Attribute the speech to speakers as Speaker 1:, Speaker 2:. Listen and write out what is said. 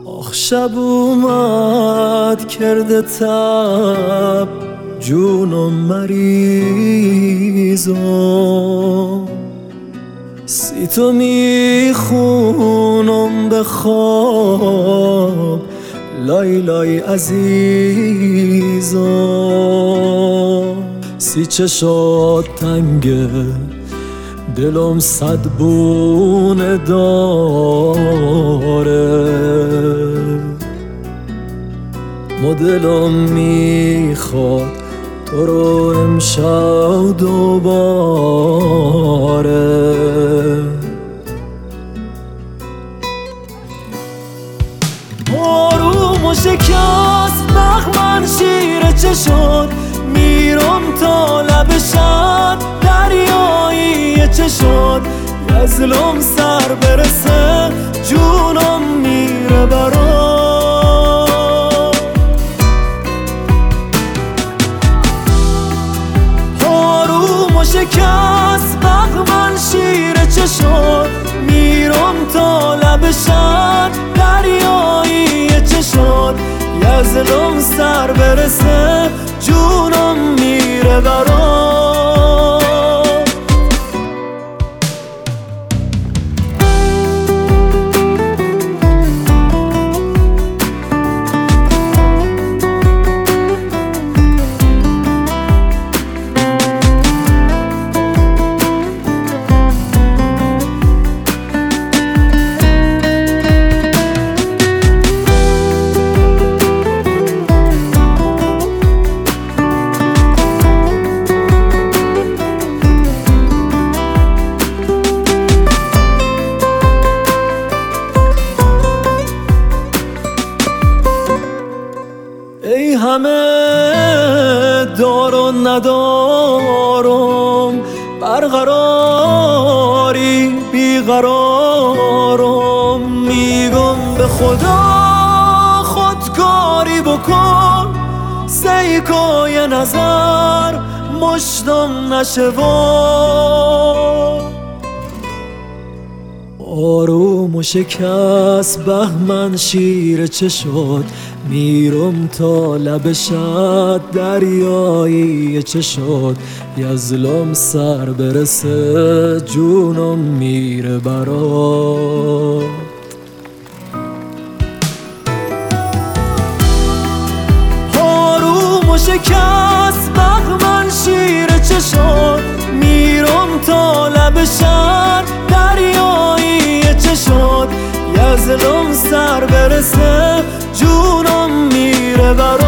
Speaker 1: آخ شب اومد کرده تب جونم مریضم، سی تو میخونم به خواب لای لای عزیزم. سی چشات تنگه دلم صد بونه داره، دلم میخواد تو رو امشب دوباره. آروم و شکست بخمن شیر چشات، میرم تا لب شد دریایی چشات. یزلم سر برسه جونم میره برات. آروم و شکست بخمن شیر چشات، میرم تا لب شد دریایی چشات. یزلم سر برسه جونم میره برات. ای همه دار و ندارم، برقراری بیقرارم. میگم به خدا خودکاری بکن، سیکای نظر مشتم نشه وار. آروم و شکست بهمن شیر چشات، میرم تا لب شد دریایی چشات. یزلم سر برسه جونم میره برات. آروم و شکست بهمن شیر چشات، میرم تا لب شد دریایی چشات. یزلم سر برسه جونم میره برات.